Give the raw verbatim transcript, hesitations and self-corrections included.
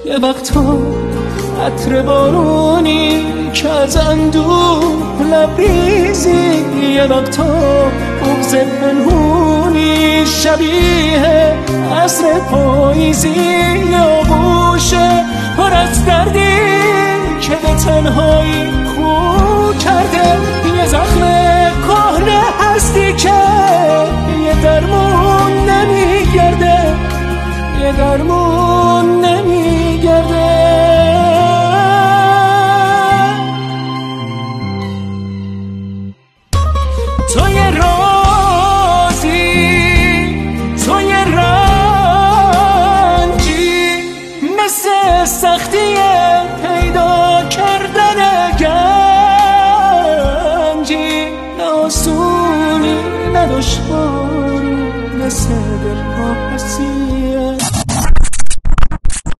یه وقتا عطر بارونی که از اندوه لبریزی، یه وقتا بغض پنهونی شبیه عصر پاییزی، یا گوشه پر از دردی که به تنهایی خو کرده، یه زخم کهنه هستی که یه درمون نمیگرده، یه درمون نمیگرده. تو یه رازی، تو یه رنجی، مثل سختی پیدا کردن گنجی، نه آسونی نه دشواری، مثل دل ها پسی